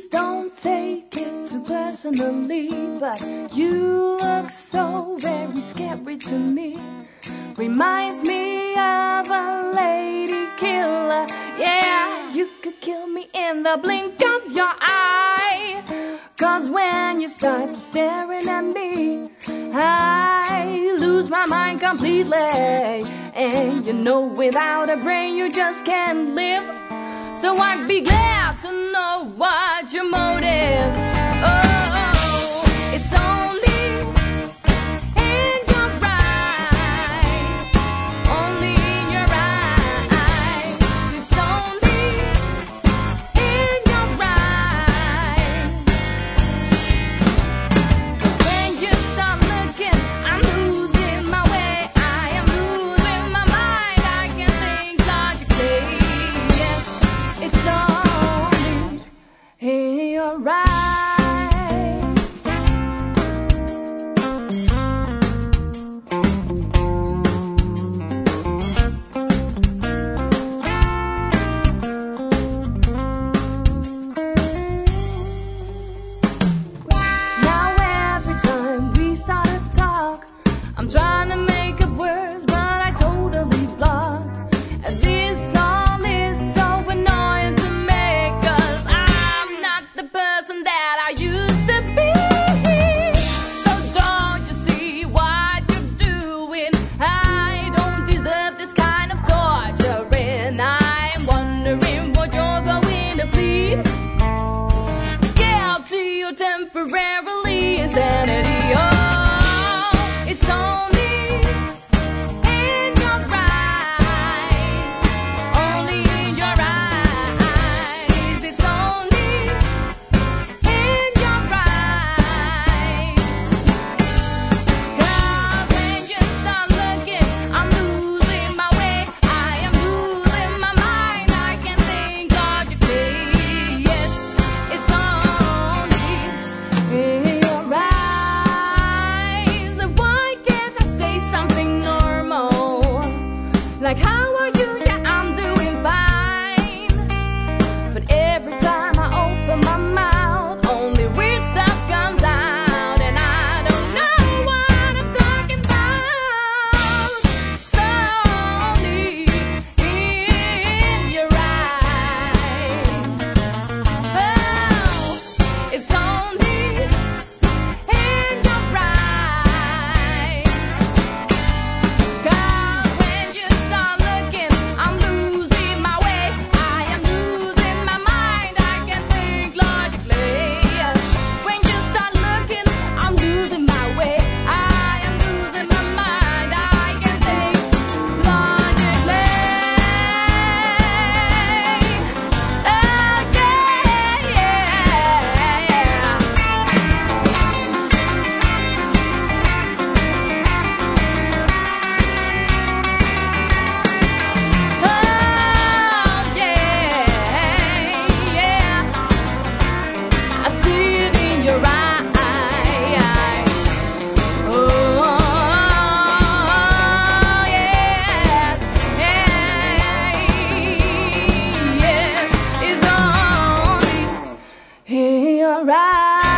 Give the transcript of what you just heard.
Please don't take it too personally, but you look so very scary to me. Reminds me of a lady killer. Yeah, you could kill me in the blink of your eye. 'Cause when you start staring at me, I lose my mind completely. And you know without a brain you just can't live. So I'd be glad to know what your motive. Oh, it's only in your eyes, only in your eyes. It's only in your eyes. When you start looking, I'm losing my way. I am losing my mind. I can think logically. Yes, it's only in your eyes. Now every time we start to talk, I'm trying to make up words, but I totally block. And this all is so annoying to me, 'cause I'm not the person that I used to be. So don't you see what you're doing? I don't deserve this kind of torturing. I'm wondering what you're going to plead. Guilty or temporarily insanity. Oh, it's only in your eyes, only in your eyes. It's only in your eyes. 'Cause when you start looking, I'm losing my way. I am losing my mind. I can think logically. Yes, it's only in your eyes. Why can't I say something normal? Like, how are you? Yeah, I'm doing fine. But every time I open my mouth, only weird stuff comes out. And I don't know what I'm talking about. So only in your eyes. Oh, it's only in your eyes. 'Cause when you start looking, I'm losing my way. I am losing my mind. I can think logically. When you start looking, I'm losing my way. I am losing my mind. I can think logically. Oh, yeah, yeah. Oh, yeah, yeah. I see it in your eyes. Oh, yeah, yeah. Yes, it's only in your eyes.